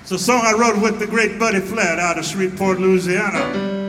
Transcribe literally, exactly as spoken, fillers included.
It's a song I wrote with the great Buddy Flatt out of Shreveport, Louisiana.